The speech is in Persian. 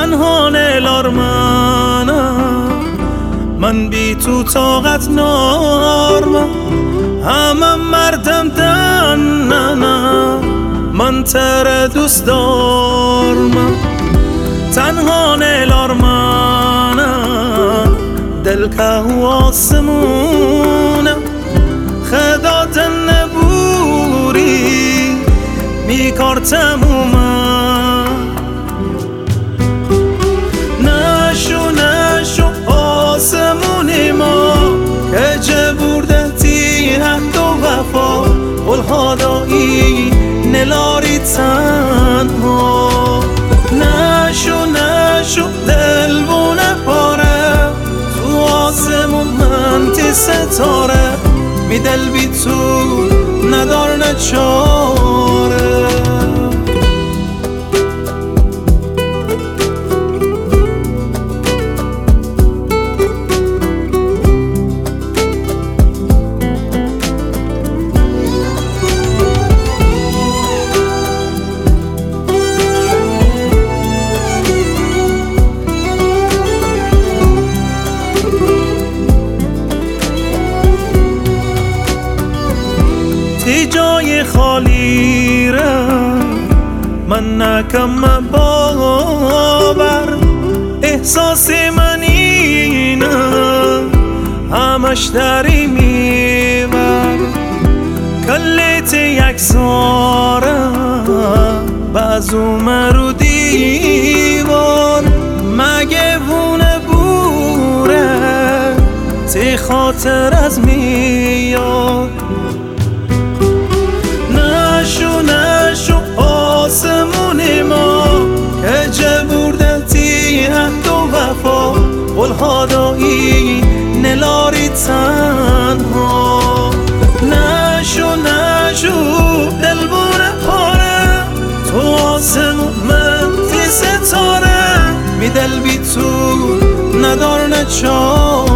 تنها نیلار من بی تو طاقت نارم، همه مردم دن نه من تر دوست دارم. تنها نیلار دل که آسمونه خدا نبوری می کار تمومه. نشو آسمونی ما که چه برده تی حد و وفا، قلها دایی نلاری تنها. نشو دل بونه پاره تو آسمون من تی ستاره، می دل بی تو ندار نچاره. تی جای خالی را من نکم باور، احساس من اینه همش داری میبر. کلیت یک ساره بازو مرو دیوار، مگه وونه بوره تی خاطر از میاد. نشو آسمونی ما که چه برده تی حد و وفا، قلها دایی نلاری تنها. نشو دل بونه پاره تو آسمون من تی ستاره، می دل بی تو ندار نچاره.